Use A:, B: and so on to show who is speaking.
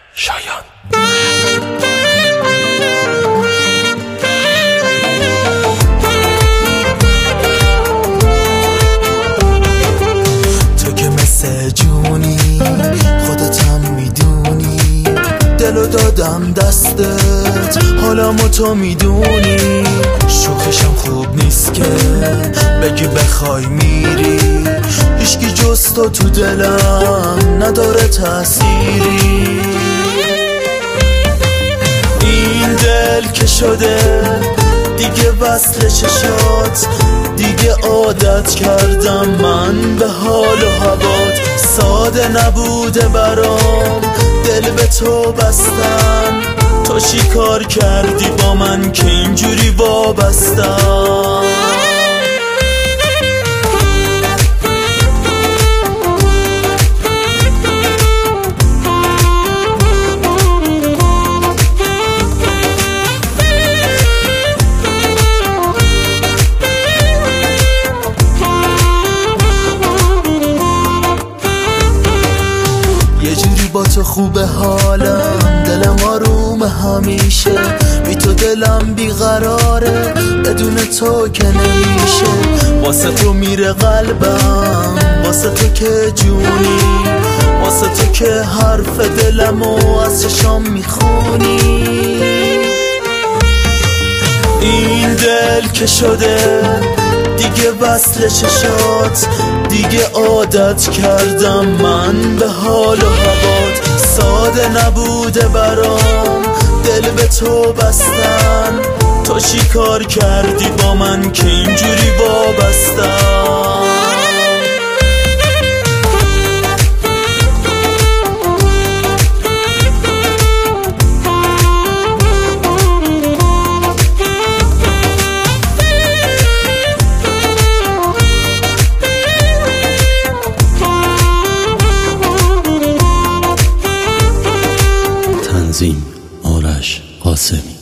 A: شایان.
B: تو که مثل جونی خودتم میدونی، دلو دادم دستت حالمو تو میدونی. شوخیشم خوب نیست که بگی بخوای میری، هیچکی جز تو دلم نداره تأثیری. این دل که شده دیگه وصل چشات، دیگه عادت کردم من به حال و هوات. ساده نبوده برام دل به تو بستن، تو چی کار کردی با من که اینجوری وابستم؟ با تو خوبه حالم، دلم آروم همیشه، بی تو دلم بیقراره، بدون تو که نمیشه. واسه تو میره قلبم، واسه تو که جونی، واسه تو که حرف دلمو از چشام میخونی. این دل که شده دیگه وصل چشات، دیگه عادت کردم من به حال و هوات. ساده نبوده برام دل به تو بستن، تو چی کار کردی با من که اینجوری وابستم؟
A: تنظیم آرش قاسمی.